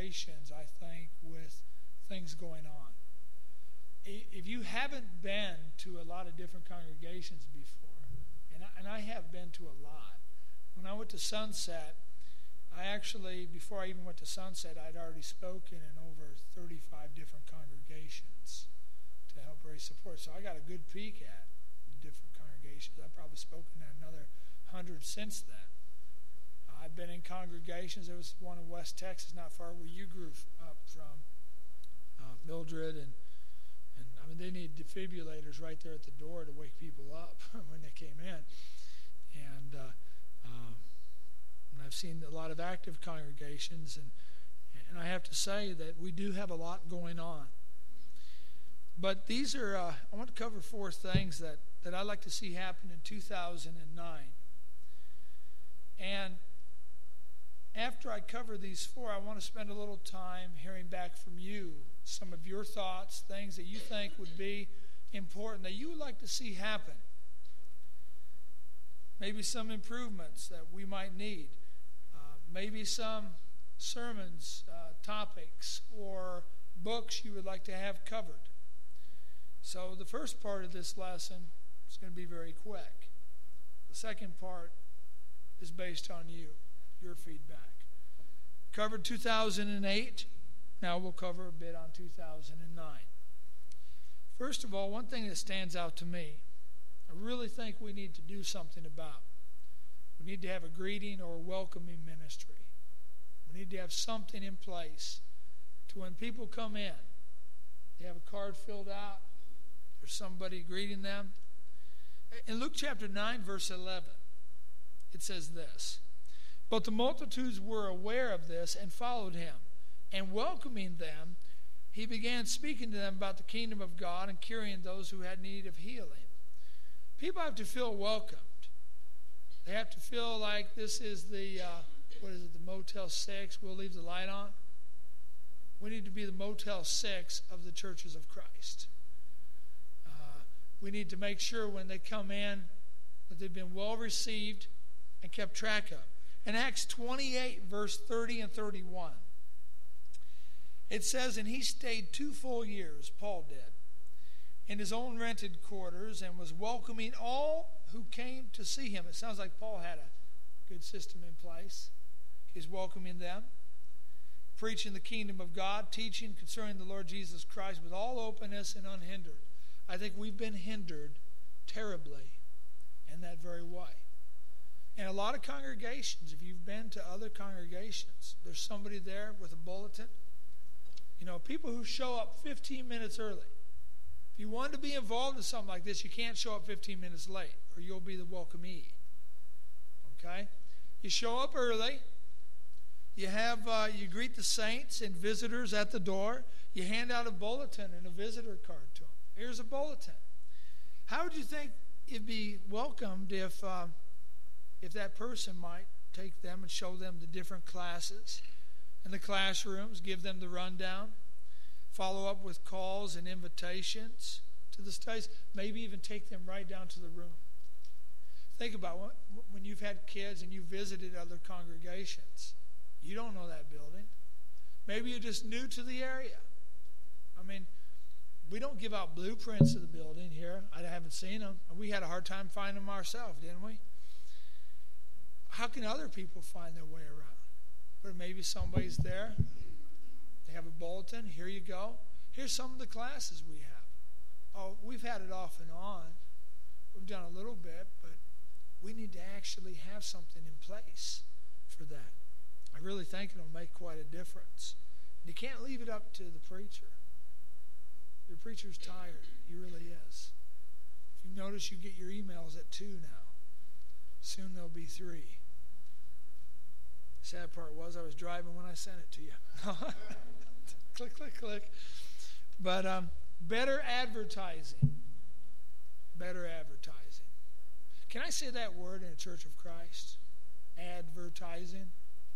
congregations, I think, with things going on. If you haven't been to a lot of different congregations before, and I have been to a lot. When I went to Sunset, I actually, before I even went to Sunset, I'd already spoken in over 35 different congregations to help raise support. So I got a good peek at different congregations. I've probably spoken at another 100 since then. I've been in congregations. There was one in West Texas, not far where you grew up from, Mildred, and I mean, they need defibrillators right there at the door to wake people up when they came in. And I've seen a lot of active congregations, and I have to say that we do have a lot going on. But these are, I want to cover 4 things that I'd like to see happen in 2009. And after I cover these 4, I want to spend a little time hearing back from you, some of your thoughts, things that you think would be important, that you would like to see happen. Maybe some improvements that we might need. Maybe some sermons, topics, or books you would like to have covered. So the first part of this lesson is going to be very quick. The second part is based on you, your feedback. Covered 2008. Now we'll cover a bit on 2009. First of all, one thing that stands out to me, I really think we need to do something about. We need to have a greeting or a welcoming ministry. We need to have something in place to when people come in, they have a card filled out, there's somebody greeting them. In Luke chapter 9, verse 11, it says this, "But the multitudes were aware of this and followed him. And welcoming them, he began speaking to them about the kingdom of God and curing those who had need of healing." People have to feel welcomed. They have to feel like this is the, the Motel 6, we'll leave the light on. We need to be the Motel 6 of the churches of Christ. We need to make sure when they come in that they've been well received and kept track of. In Acts 28, verse 30 and 31, it says, "And he stayed 2 full years," Paul did, "in his own rented quarters and was welcoming all who came to see him." It sounds like Paul had a good system in place. He's welcoming them, preaching the kingdom of God, teaching concerning the Lord Jesus Christ with all openness and unhindered. I think we've been hindered terribly in that very way. And a lot of congregations, if you've been to other congregations, there's somebody there with a bulletin. You know, people who show up 15 minutes early. If you want to be involved in something like this, you can't show up 15 minutes late, or you'll be the welcomee. Okay? You show up early. You greet the saints and visitors at the door. You hand out a bulletin and a visitor card to them. Here's a bulletin. How would you think it'd be welcomed if that person might take them and show them the different classes in the classrooms, give them the rundown, follow up with calls and invitations to the studies, maybe even take them right down to the room. Think about when you've had kids and you visited other congregations. You don't know that building. Maybe you're just new to the area. I mean, we don't give out blueprints of the building here. I haven't seen them. We had a hard time finding them ourselves, didn't we? How can other people find their way around? But maybe somebody's there. They have a bulletin. Here you go. Here's some of the classes we have. Oh, we've had it off and on. We've done a little bit, but we need to actually have something in place for that. I really think it'll make quite a difference. And you can't leave it up to the preacher. Your preacher's tired. He really is. If you notice, you get your emails at 2 now. Soon there'll be 3. Sad part was I was driving when I sent it to you. Click, click, click. But better advertising. Better advertising. Can I say that word in a Church of Christ? Advertising.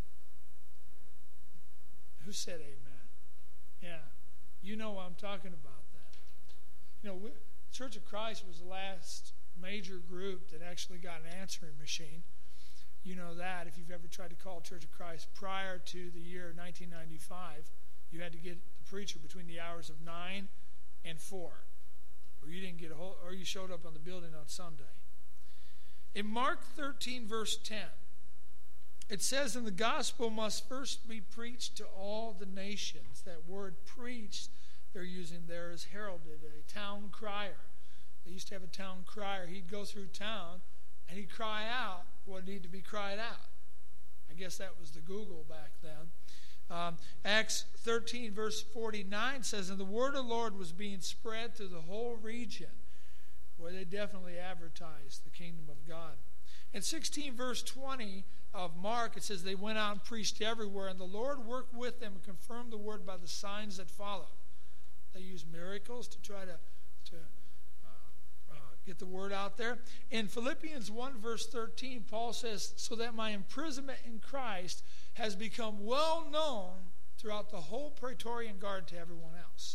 Who said amen? Yeah. You know what I'm talking about that. You know, Church of Christ was the last major group that actually got an answering machine. You know that if you've ever tried to call Church of Christ prior to the year 1995, you had to get the preacher between the hours of 9 and 4, or you didn't get or you showed up on the building on Sunday. In Mark 13, verse 10, it says, "And the gospel must first be preached to all the nations." That word "preached" they're using there is heralded, a town crier. They used to have a town crier. He'd go through town and he'd cry out what needed to be cried out. I guess that was the Google back then. Acts 13, verse 49 says, "And the word of the Lord was being spread through the whole region," where they definitely advertised the kingdom of God. In 16, verse 20 of Mark, it says, "They went out and preached everywhere, and the Lord worked with them and confirmed the word by the signs that followed." They used miracles to try to get the word out there. In Philippians 1, verse 13, Paul says, "So that my imprisonment in Christ has become well known throughout the whole Praetorian Guard to everyone else."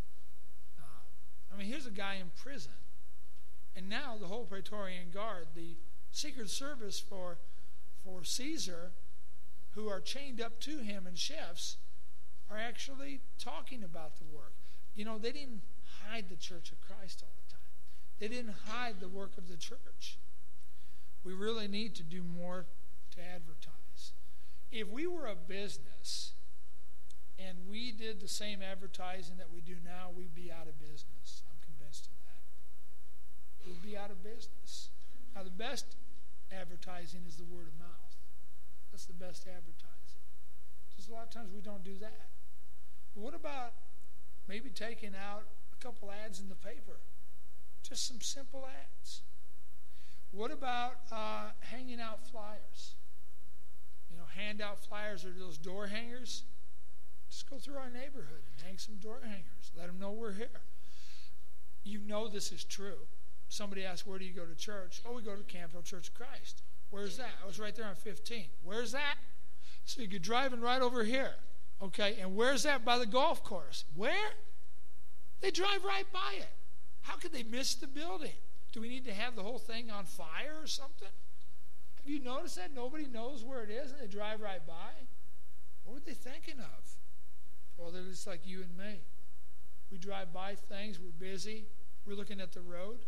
Here's a guy in prison. And now the whole Praetorian Guard, the Secret Service for Caesar, who are chained up to him and chefs, are actually talking about the work. They didn't hide the Church of Christ all the time. They didn't hide the work of the church. We really need to do more to advertise. If we were a business and we did the same advertising that we do now, we'd be out of business. I'm convinced of that. We'd be out of business. Now, the best advertising is the word of mouth. That's the best advertising. Just a lot of times we don't do that. But what about maybe taking out a couple ads in the paper? Just some simple ads. What about hanging out flyers? Hand out flyers or those door hangers. Just go through our neighborhood and hang some door hangers. Let them know we're here. This is true. Somebody asks, "Where do you go to church?" "Oh, we go to Campbell Church of Christ." "Where's that?" "I was right there on 15. "Where's that?" "So you're driving right over here." "Okay, and where's that?" "By the golf course." "Where?" They drive right by it. How could they miss the building? Do we need to have the whole thing on fire or something? Have you noticed that? Nobody knows where it is and they drive right by. What were they thinking of? Well, they're just like you and me. We drive by things, we're busy, we're looking at the road.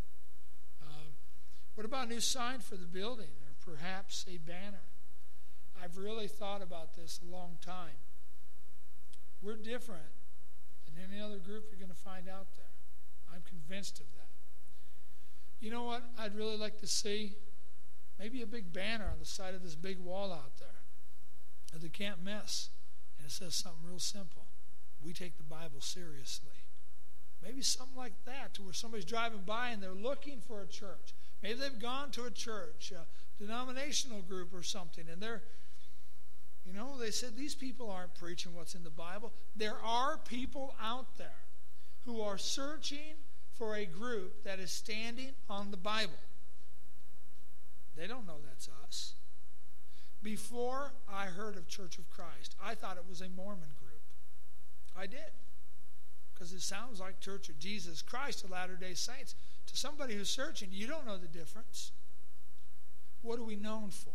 What about a new sign for the building or perhaps a banner? I've really thought about this a long time. We're different than any other group you're going to find out there. I'm convinced of that. You know what I'd really like to see? Maybe a big banner on the side of this big wall out there that they can't miss. And it says something real simple. We take the Bible seriously. Maybe something like that, to where somebody's driving by and they're looking for a church. Maybe they've gone to a church, a denominational group or something, and they said, these people aren't preaching what's in the Bible. There are people out there who are searching for a group that is standing on the Bible. They don't know that's us. Before I heard of Church of Christ, I thought it was a Mormon group. I did. Because it sounds like Church of Jesus Christ of Latter-day Saints. To somebody who's searching, you don't know the difference. What are we known for?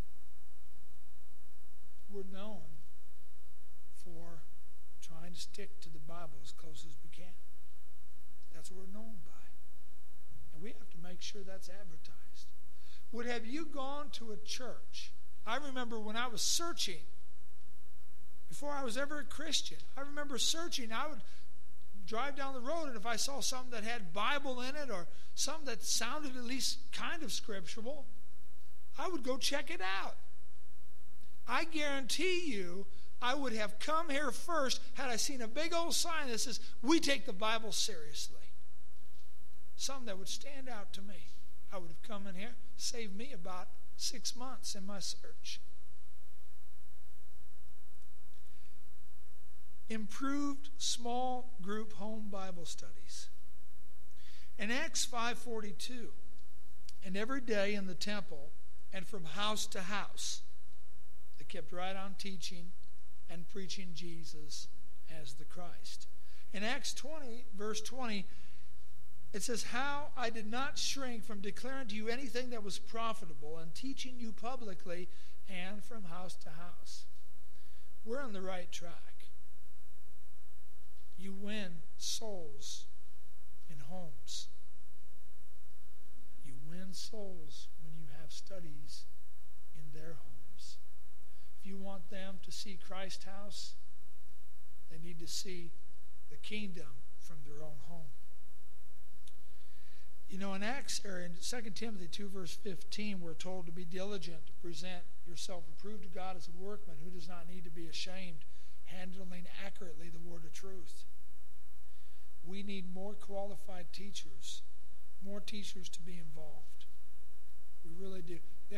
We're known for trying to stick to the Bible as close as we can. That's what we're known by. And we have to make sure that's advertised. Have you gone to a church? I remember when I was searching, before I was ever a Christian, I remember searching. I would drive down the road, and if I saw something that had Bible in it or something that sounded at least kind of scriptural, I would go check it out. I guarantee you I would have come here first had I seen a big old sign that says, "We take the Bible seriously." Something that would stand out to me. I would have come in here, saved me about 6 months in my search. Improved small group home Bible studies. In Acts 5:42, and every day in the temple and from house to house, they kept right on teaching and preaching Jesus as the Christ. In Acts 20, verse 20, It says, how I did not shrink from declaring to you anything that was profitable and teaching you publicly and from house to house. We're on the right track. You win souls in homes. You win souls when you have studies in their homes. If you want them to see Christ House, they need to see the kingdom from their own home. You know, in 2 Timothy 2, verse 15, we're told to be diligent to present yourself approved to God as a workman who does not need to be ashamed, handling accurately the word of truth. We need more qualified teachers, more teachers to be involved. We really do.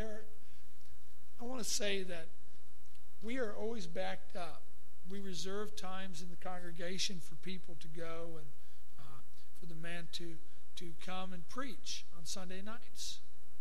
I want to say that we are always backed up. We reserve times in the congregation for people to go and for the men to come and preach on Sunday nights.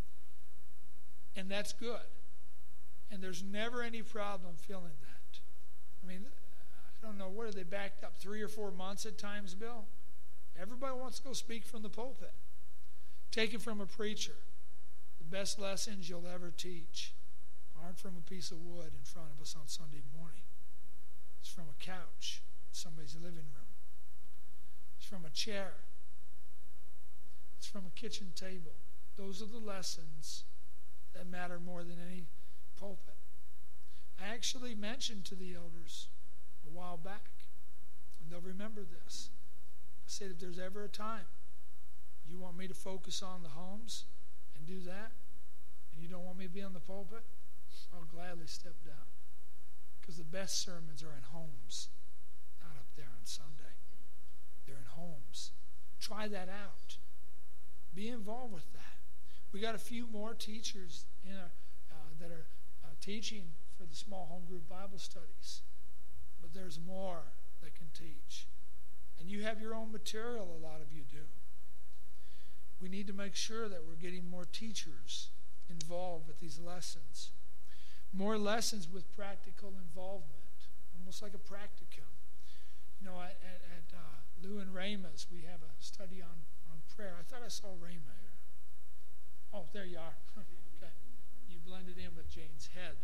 And that's good. And there's never any problem feeling that. I mean, I don't know, what are they backed up, 3 or 4 months at times, Bill? Everybody wants to go speak from the pulpit. Take it from a preacher. The best lessons you'll ever teach aren't from a piece of wood in front of us on Sunday morning. It's from a couch in somebody's living room. It's from a chair. It's from a kitchen table. Those are the lessons that matter more than any pulpit. I actually mentioned to the elders a while back, and they'll remember this. I said, if there's ever a time you want me to focus on the homes and do that, and you don't want me to be on the pulpit, I'll gladly step down. Because the best sermons are in homes, not up there on Sunday. They're in homes. Try that out. Be involved with that. We got a few more teachers that are teaching for the small home group Bible studies. But there's more that can teach. And you have your own material, a lot of you do. We need to make sure that we're getting more teachers involved with these lessons. More lessons with practical involvement, almost like a practicum. You know, at Lou and Rama's, we have a study on prayer. I thought I saw Rama here. Oh, there you are. Okay. You blended in with Jane's head.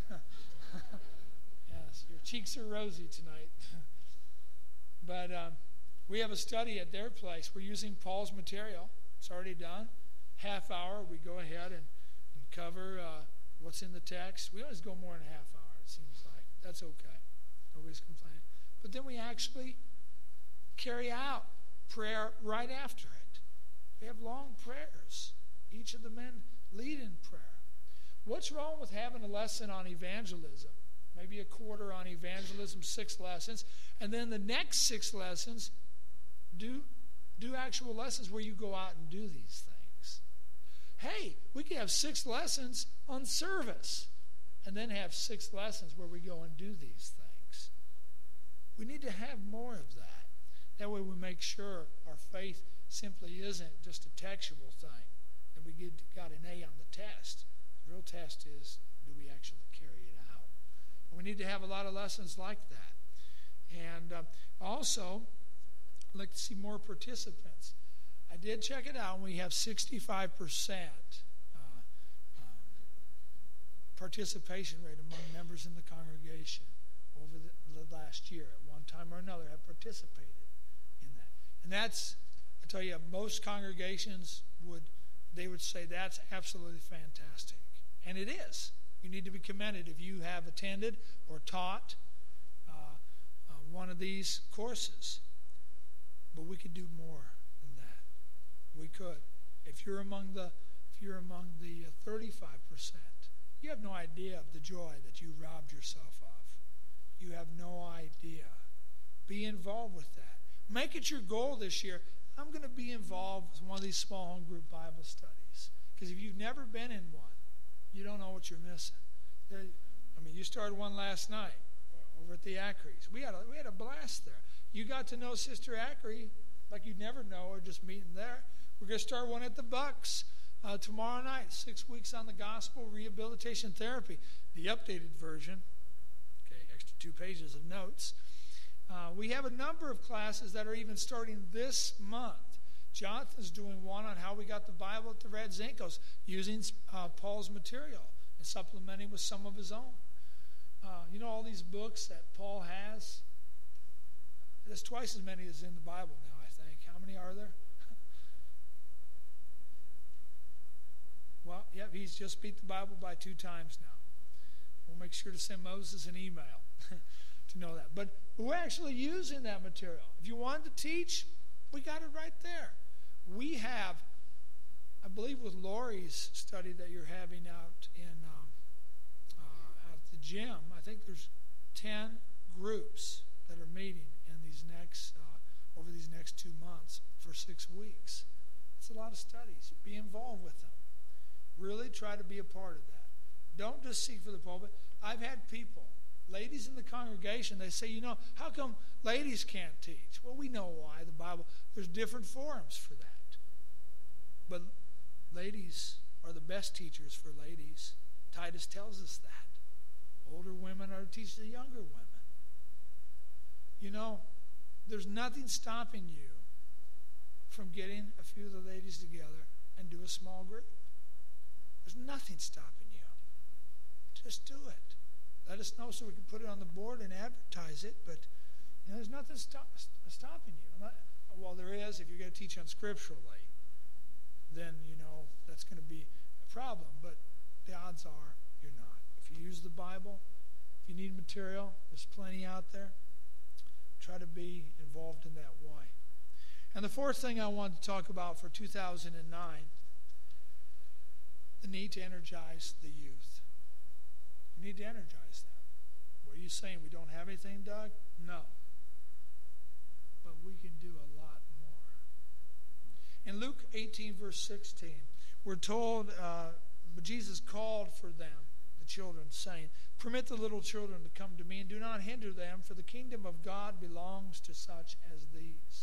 Yes, your cheeks are rosy tonight. But we have a study at their place. We're using Paul's material. It's already done. Half hour, we go ahead and cover what's in the text. We always go more than a half hour, it seems like. That's okay. Nobody's complaining. But then we actually carry out prayer right after it. We have long prayers. Each of the men lead in prayer. What's wrong with having a lesson on evangelism? Maybe a quarter on evangelism, 6 lessons. And then the next 6 lessons, do actual lessons where you go out and do these things. Hey, we could have 6 lessons on service and then have 6 lessons where we go and do these things. We need to have more of that. That way we make sure our faith simply isn't just a textual thing and we got an A on the test. The real test is, do we actually carry it out? And we need to have a lot of lessons like that. And also, I'd like to see more participants. I did check it out, and we have 65% participation rate among members in the congregation over the last year. At one time or another have participated in that. And that's, I tell you, most congregations would say that's absolutely fantastic. And it is. You need to be commended if you have attended or taught one of these courses. But we could do more than that. We could. If you're among the 35%, you have no idea of the joy that you robbed yourself of. You have no idea. Be involved with that. Make it your goal this year. I'm going to be involved with one of these small home group Bible studies. Because if you've never been in one, you don't know what you're missing. You started one last night over at the Ackeries. We had a blast there. You got to know Sister Ackery like you'd never know her just meeting there. We're going to start one at the Bucks tomorrow night. 6 weeks on the gospel, rehabilitation therapy. The updated version. Okay, extra 2 pages of notes. We have a number of classes that are even starting this month. Jonathan's doing one on how we got the Bible at the Red Zincos, using Paul's material and supplementing with some of his own. All these books that Paul has, there's twice as many as in the Bible now, I think. How many are there? Well, yeah, he's just beat the Bible by 2 times now. We'll make sure to send Moses an email to know that. But we're actually using that material. If you wanted to teach, we got it right there. We have, I believe with Lori's study that you're having out at the gym, I think there's 10 groups that are meeting in these next over these next 2 months for 6 weeks. It's a lot of studies. Be involved with them. Really try to be a part of that. Don't just seek for the pulpit. I've had people, ladies in the congregation, they say, how come ladies can't teach? Well, we know why. The Bible, there's different forums for that. But ladies are the best teachers for ladies. Titus tells us that. Older women are to teach the younger women. There's nothing stopping you from getting a few of the ladies together and do a small group. There's nothing stopping you. Just do it. Let us know so we can put it on the board and advertise it, but there's nothing stopping you. Well, there is if you're going to teach unscripturally, then that's going to be a problem, but the odds are you're not. If you use the Bible, if you need material, there's plenty out there. Try to be involved in that way. And the fourth thing I wanted to talk about for 2009, the need to energize the youth. We need to energize them. Were you saying we don't have anything, Doug? No. But we can do a lot more. In Luke 18, verse 16, we're told, but Jesus called for them, the children, saying, "Permit the little children to come to me, and do not hinder them, for the kingdom of God belongs to such as these."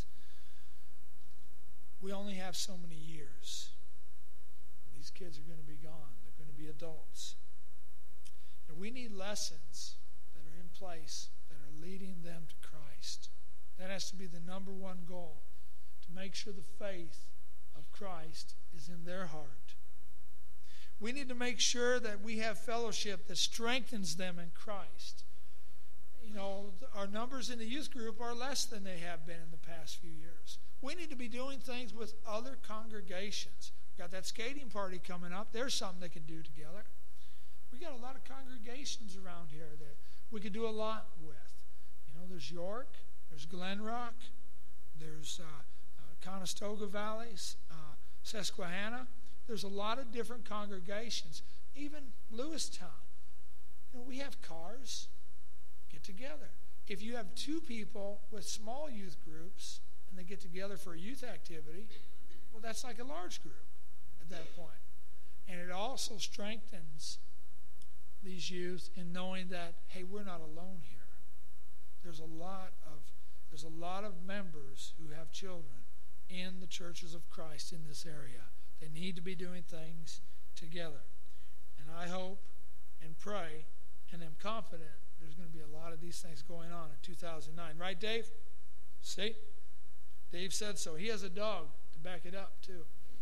We only have so many years. These kids are going to be gone. They're going to be adults. And we need lessons that are in place that are leading them to Christ. That has to be the number one goal, to make sure the faith of Christ is in their heart. We need to make sure that we have fellowship that strengthens them in Christ. Our numbers in the youth group are less than they have been in the past few years. We need to be doing things with other congregations. We've got that skating party coming up. There's something they can do together. We got a lot of congregations around here that we could do a lot with. There's York, there's Glen Rock, there's Conestoga Valley, Susquehanna. There's a lot of different congregations. Even Lewistown. We have cars. Get together. If you have 2 people with small youth groups and they get together for a youth activity, well, that's like a large group at that point. And it also strengthens these youth in knowing that, hey, we're not alone here. There's a lot of members who have children in the churches of Christ in this area. They need to be doing things together. And I hope and pray and am confident there's going to be a lot of these things going on in 2009. Right, Dave? See? Dave said so. He has a dog to back it up, too.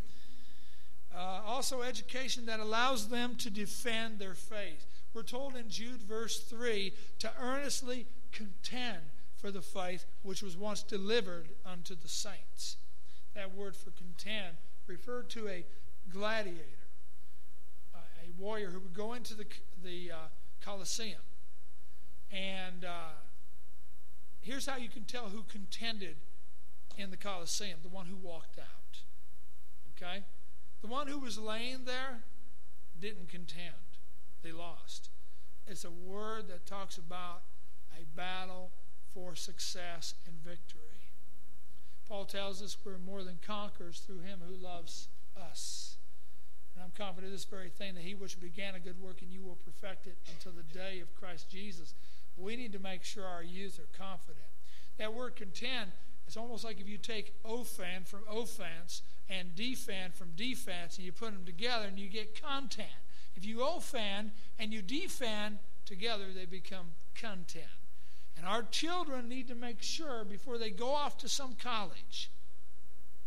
Also, education that allows them to defend their faith. We're told in Jude verse 3 to earnestly contend for the faith which was once delivered unto the saints. That word for contend referred to a gladiator, a warrior who would go into the Colosseum. And here's how you can tell who contended in the Colosseum: the one who walked out. Okay? The one who was laying there didn't contend. They lost. It's a word that talks about a battle for success and victory. Paul tells us we're more than conquerors through him who loves us. And I'm confident of this very thing, that he which began a good work in you will perfect it until the day of Christ Jesus. We need to make sure our youth are confident. That word contend is almost like if you take offend from offense and defend from defense and you put them together and you get content. If you offend and you defend together, they become content. And our children need to make sure before they go off to some college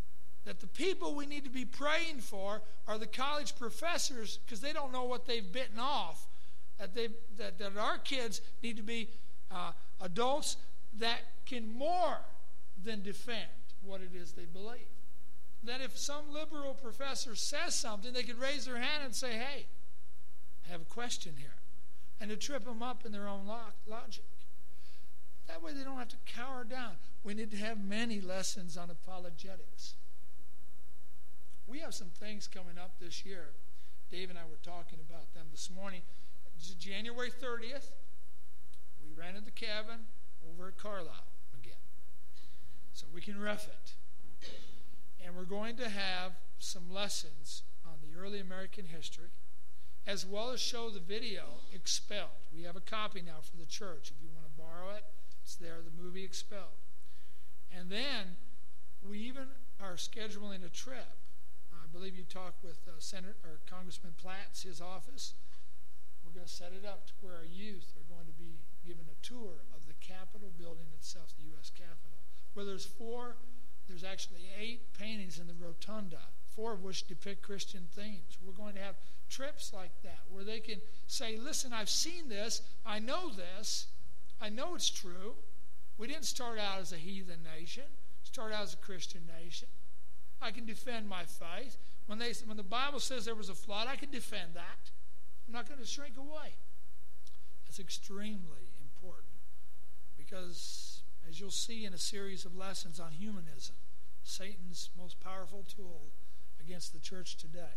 that the people we need to be praying for are the college professors, because they don't know what they've bitten off. That our kids need to be adults that can more than defend what it is they believe. That if some liberal professor says something, they could raise their hand and say, hey, I have a question here. And to trip them up in their own logic. That way they don't have to cower down. We need to have many lessons on apologetics. We have some things coming up this year. Dave and I were talking about them this morning. January 30th, we rented the cabin over at Carlisle again. So we can ref it. And we're going to have some lessons on the early American history, as well as show the video, Expelled. We have a copy now for the church. If you want to borrow it, it's there, the movie Expelled. And then we even are scheduling a trip. I believe you talked with Congressman Platts, his office. We're going to set it up to where our youth are going to be given a tour of the Capitol building itself, the U.S. Capitol, where there's actually 8 paintings in the rotunda, 4 of which depict Christian themes. We're going to have trips like that where they can say, listen, I've seen this, I know this, I know it's true. We didn't start out as a heathen nation, start out as a Christian nation. I can defend my faith. When the Bible says there was a flood, I can defend that. I'm not going to shrink away. That's extremely important because, as you'll see in a series of lessons on humanism, Satan's most powerful tool against the church today,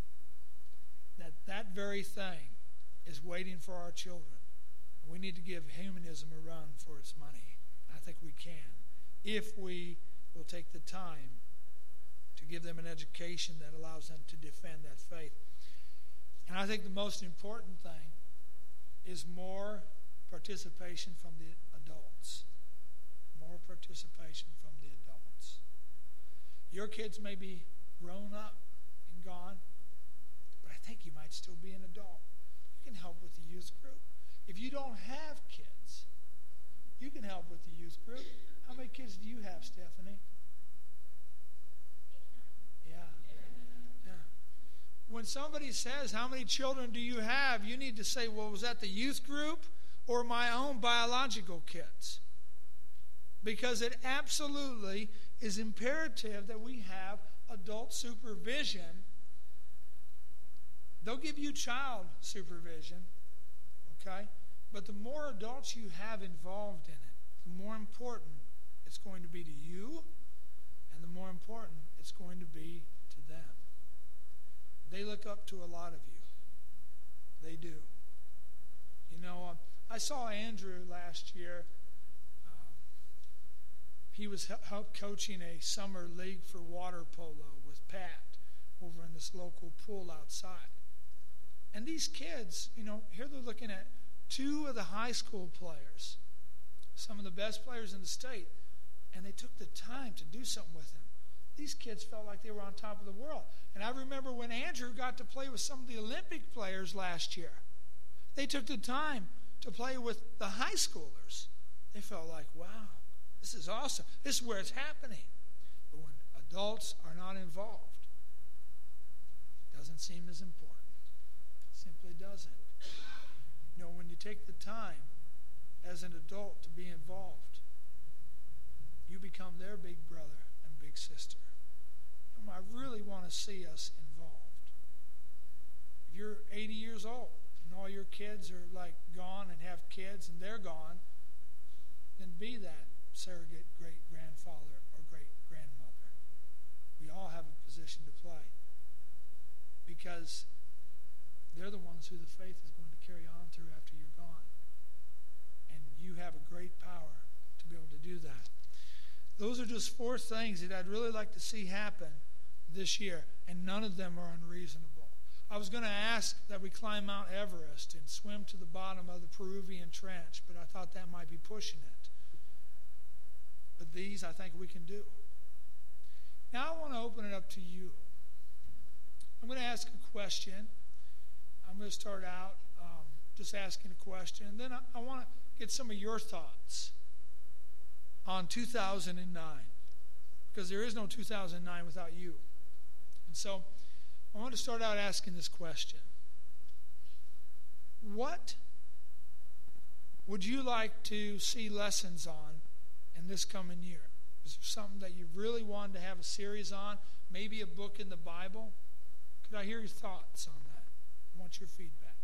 that very thing is waiting for our children. We need to give humanism a run for its money. I think we can, if we will take the time to give them an education that allows them to defend that faith. And I think the most important thing is more participation from the adults. More participation from the adults. Your kids may be grown up and gone, but I think you might still be an adult. You can help with the youth group. If you don't have kids, you can help with the youth group. How many kids do you have, Stephanie? Yeah. When somebody says, how many children do you have? You need to say, well, was that the youth group or my own biological kids? Because it absolutely is imperative that we have adult supervision. They'll give you child supervision, okay? But the more adults you have involved in it, the more important it's going to be to you, and the more important it's going to be to them. They look up to a lot of you. They do. You know, I saw Andrew last year. He was coaching a summer league for water polo with Pat over in this local pool outside. And these kids, you know, here they're looking at 2 of the high school players, some of the best players in the state, and they took the time to do something with them. These kids felt like they were on top of the world. And I remember when Andrew got to play with some of the Olympic players last year. They took the time to play with the high schoolers. They felt like, wow, this is awesome. This is where it's happening. But when adults are not involved, it doesn't seem as important. It simply doesn't. You know, when you take the time as an adult to be involved, you become their big brother and big sister. I really want to see us involved. If you're 80 years old and all your kids are like gone and have kids and they're gone, then be that surrogate great-grandfather or great-grandmother. We all have a position to play because they're the ones who the faith is going to carry on through after you're gone. And you have a great power to be able to do that. Those are just 4 things that I'd really like to see happen this year, and none of them are unreasonable. I was going to ask that we climb Mount Everest and swim to the bottom of the Peruvian Trench, but I thought that might be pushing it. But these I think we can do. Now I want to open it up to you. I'm going to ask a question. I'm going to start out just asking a question, and then I want to get some of your thoughts on 2009. because there is no 2009 without you. And so I want to start out asking this question. What would you like to see lessons on in this coming year? Is there something that you really wanted to have a series on? Maybe a book in the Bible? Could I hear your thoughts on that? I want your feedback.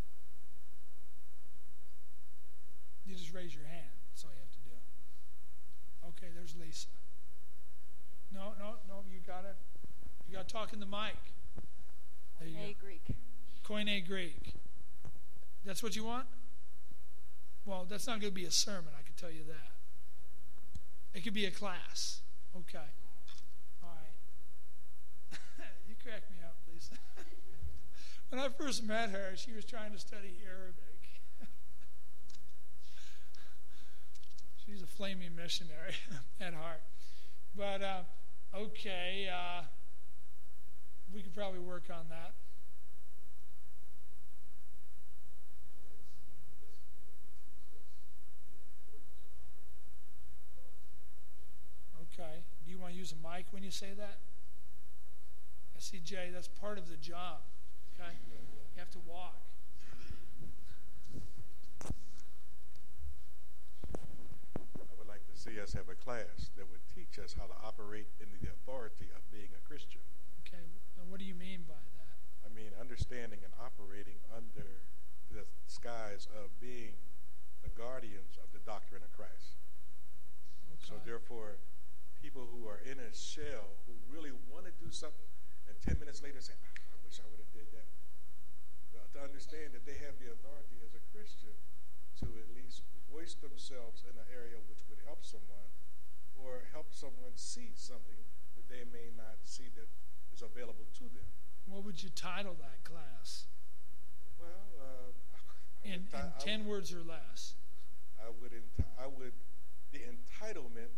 You just raise your hand. That's all you have to do. Okay, there's Lisa. No, you gotta talk in the mic. There you go. Greek. Koine Greek. That's what you want? Well, that's not going to be a sermon, I can tell you that. It could be a class. Okay. All right. You crack me up, Lisa. When I first met her, she was trying to study Arabic. She's a flaming missionary at heart. But, okay, we could probably work on that. Okay. Do you want to use a mic when you say that? I see, Jay, that's part of the job. Okay? You have to walk. I would like to see us have a class that would teach us how to operate in the authority of being a Christian. Okay. Now, what do you mean by that? I mean, understanding and operating under the skies of being the guardians of the doctrine of Christ. Okay. So therefore, people who are in a shell, who really want to do something, and 10 minutes later say, I wish I would have did that. To understand that they have the authority as a Christian to at least voice themselves in an area which would help someone, or help someone see something that they may not see that is available to them. What would you title that class? Well, In 10 words or less. The entitlement.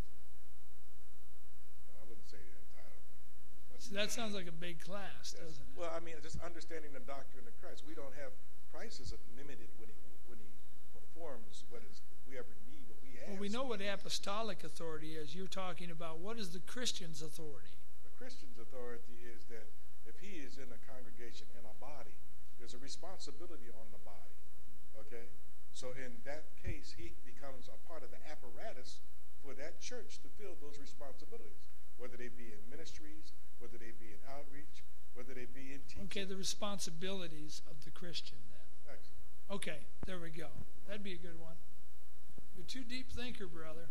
I wouldn't say the entitlement. So that sounds like a big class, doesn't it? Well, I mean, just understanding the doctrine of Christ. We don't have Christ is limited when he performs what we ever need, what we have. Well, we know what apostolic authority is. You're talking about what is the Christian's authority? The Christian's authority is that if he is in a congregation, in a body, there's a responsibility on the body. Okay? So in that case, he becomes a part of the apparatus for that church to fill those responsibilities, whether they be in ministries, whether they be in outreach, whether they be in teaching. Okay, the responsibilities of the Christian then. Excellent. Okay, there we go. That'd be a good one. You're too deep thinker, brother.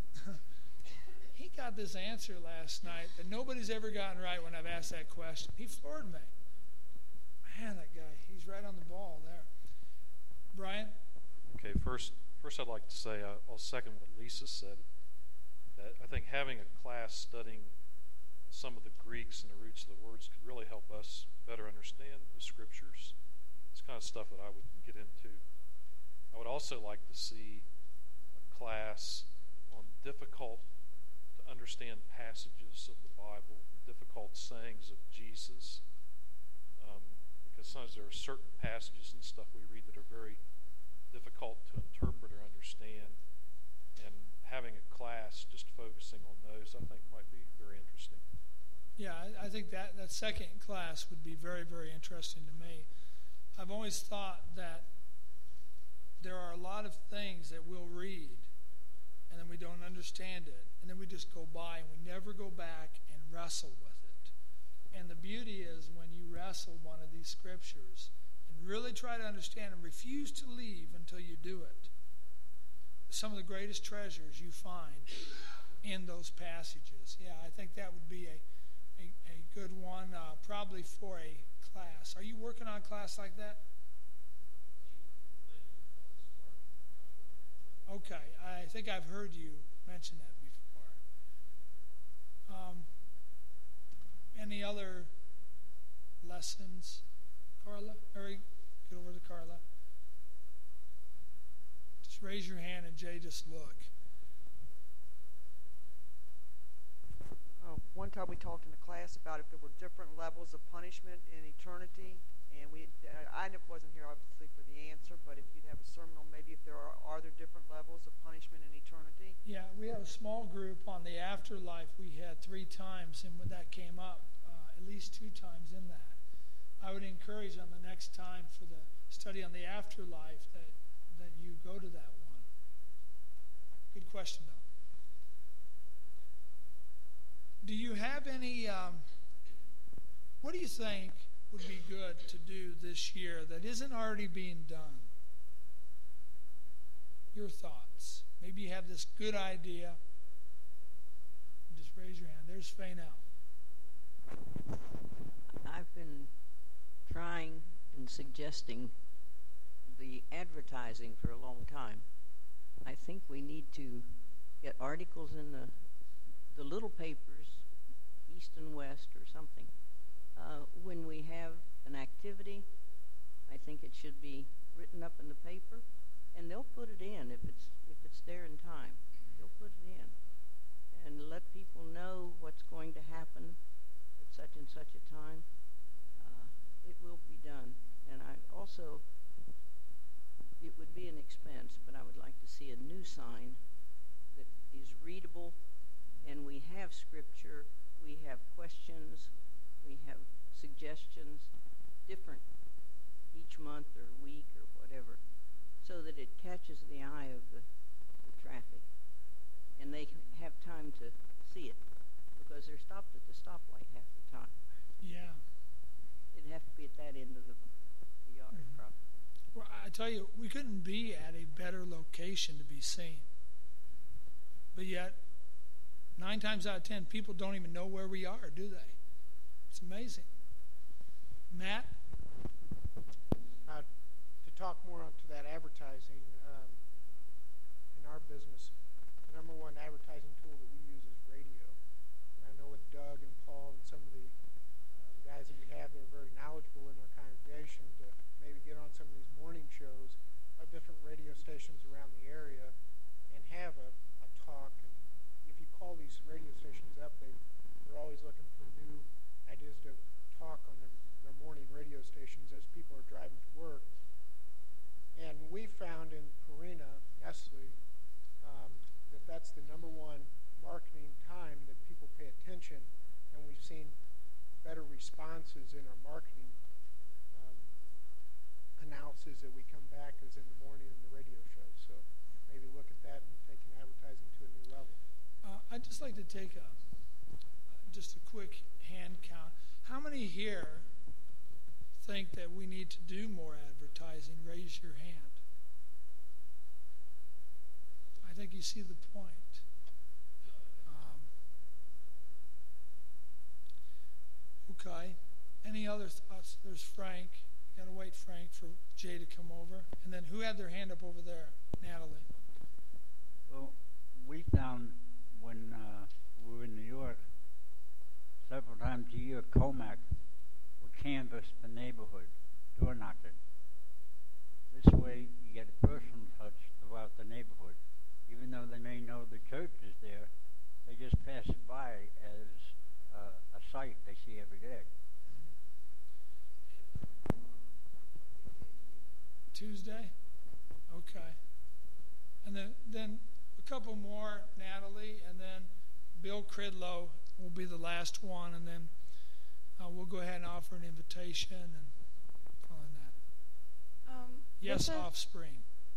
He got this answer last night that nobody's ever gotten right when I've asked that question. He floored me. Man, that guy, he's right on the ball there. Brian? Okay, first I'd like to say I'll second what Lisa said, that I think having a class studying some of the Greeks and the roots of the words could really help us better understand the scriptures. It's kind of stuff that I would get into. I would also like to see a class on difficult to understand passages of the Bible, difficult sayings of Jesus, because sometimes there are certain passages and stuff we read that are very difficult to interpret or understand, and having a class just focusing on those I think might be very interesting. Yeah, I think that second class would be very, very interesting to me. I've always thought that there are a lot of things that we'll read and then we don't understand it, and then we just go by and we never go back and wrestle with it. And the beauty is when you wrestle one of these scriptures and really try to understand and refuse to leave until you do it, some of the greatest treasures you find in those passages. Yeah, I think that would be a good one, probably for a class. Are you working on a class like that? Okay, I think I've heard you mention that before. Any other lessons? Carla? Get over to Carla. Just raise your hand and Jay, just look. One time we talked in the class about if there were different levels of punishment in eternity, and I wasn't here obviously for the answer, but if you'd have a sermon on maybe if there are there different levels of punishment in eternity? Yeah, we have a small group on the afterlife we had 3 times, and when that came up, at least 2 times in that. I would encourage on the next time for the study on the afterlife that you go to that one. Good question, though. Do you have any, what do you think would be good to do this year that isn't already being done? Your thoughts. Maybe you have this good idea. Just raise your hand. There's Fainal. I've been trying and suggesting the advertising for a long time. I think we need to get articles in the little papers, East and West or something. When we have an activity, I think it should be written up in the paper, and they'll put it in if it's there in time. They'll put it in and let people know what's going to happen at such and such a time. It will be done. And I also, it would be an expense, but I would like to see a new sign that is readable, and we have scripture, we have questions, we have suggestions, different each month or week or whatever, so that it catches the eye of the traffic, and they have time to see it, because they're stopped at the stoplight half the time. Yeah. It'd have to be at that end of the yard, probably. Well, I tell you, we couldn't be at a better location to be seen. But yet, 9 times out of 10, people don't even know where we are, do they? It's amazing. Matt? To talk more onto that advertising, in our business, the number one advertising tool that we use is radio. And I know with Doug and Paul and some of the guys that we have that are very knowledgeable in our congregation to maybe get on some of these morning shows of different radio stations around the area and have a talk. And if you call these radio stations up, they're always looking for new ideas to talk on their morning radio stations as people are driving to work. And we found in Purina, Nestle, that's the number one marketing time that people pay attention, and we've seen better responses in our marketing analysis that we come back as in the morning in the radio shows. So maybe look at that and taking advertising to a new level. I'd just like to take just a quick hand count. How many here think that we need to do more advertising? Raise your hand. I think you see the point. Okay. Any other thoughts? There's Frank. Got to wait, Frank, for Jay to come over. And then who had their hand up over there? Natalie. Well, we found when we were in New York, several times a year, Comac would canvass the neighborhood, door knocking. This way, you get a personal touch throughout the neighborhood. Even though they may know the church is there, they just pass it by as a sight they see every day. Tuesday? Okay. And then a couple more, Natalie, and then Bill Cridlow will be the last one, and then we'll go ahead and offer an invitation and following that. Yes, Offspring.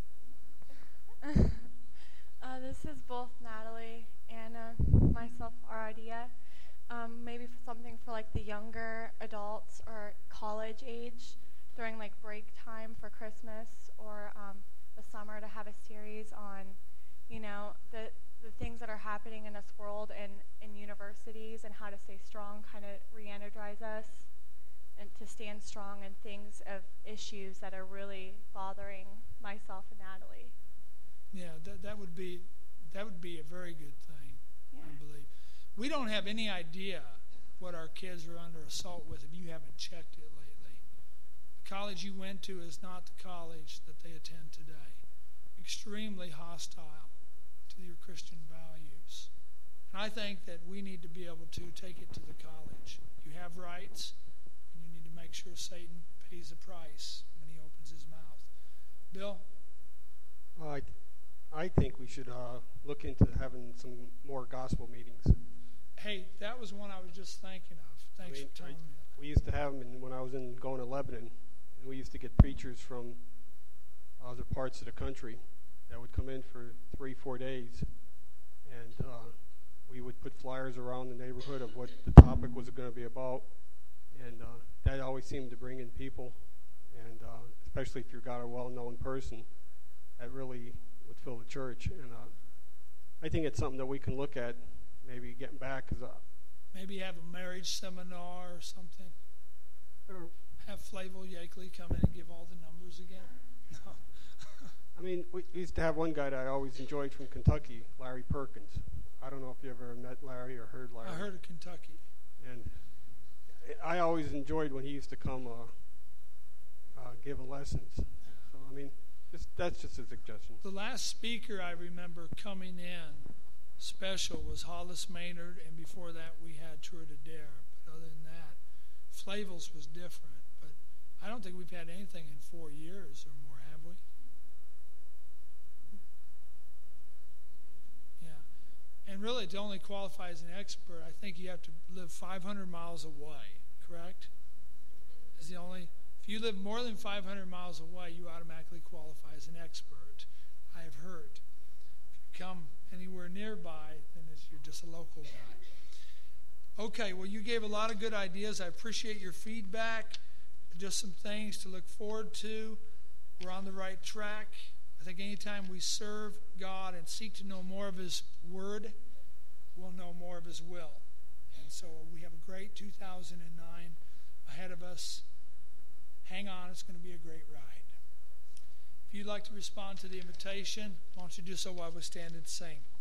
This is both Natalie and myself, our idea. Maybe for something for like the younger adults or college age during like break time for Christmas or the summer to have a series on, you know, the things that are happening in this world and in universities and how to stay strong, kind of re-energize us and to stand strong in things of issues that are really bothering myself and Natalie. Yeah, that would be a very good thing, yeah. I believe. We don't have any idea what our kids are under assault with if you haven't checked it lately. The college you went to is not the college that they attend today. Extremely hostile to your Christian values. And I think that we need to be able to take it to the college. You have rights, and you need to make sure Satan pays the price when he opens his mouth. Bill? I I think we should look into having some more gospel meetings. Hey, that was one I was just thinking of. Thanks for telling me. We used to have them when I was going to Lebanon, and we used to get preachers from other parts of the country that would come in for 3-4 days, and we would put flyers around the neighborhood of what the topic was going to be about, and that always seemed to bring in people, and especially if you got a well-known person, that really would fill the church. And I think it's something that we can look at, maybe getting back. Maybe have a marriage seminar or something. Or have Flavel Yakeley come in and give all the numbers again. No. I mean, we used to have one guy that I always enjoyed from Kentucky, Larry Perkins. I don't know if you ever met Larry or heard Larry. I heard of Kentucky. And I always enjoyed when he used to come give lessons. So, I mean, that's just a suggestion. The last speaker I remember coming in special was Hollis Maynard, and before that we had Tour de Dare. But other than that, Flavel's was different. But I don't think we've had anything in 4 years or more, have we? Yeah. And really, to only qualify as an expert, I think you have to live 500 miles away, correct? Is the only... If you live more than 500 miles away, you automatically qualify as an expert, I have heard. If you come anywhere nearby, then you're just a local guy. Okay, well, you gave a lot of good ideas. I appreciate your feedback. Just some things to look forward to. We're on the right track. I think anytime we serve God and seek to know more of His Word, we'll know more of His will. And so we have a great 2009 ahead of us. Hang on, it's going to be a great ride. If you'd like to respond to the invitation, why don't you do so while we stand and sing.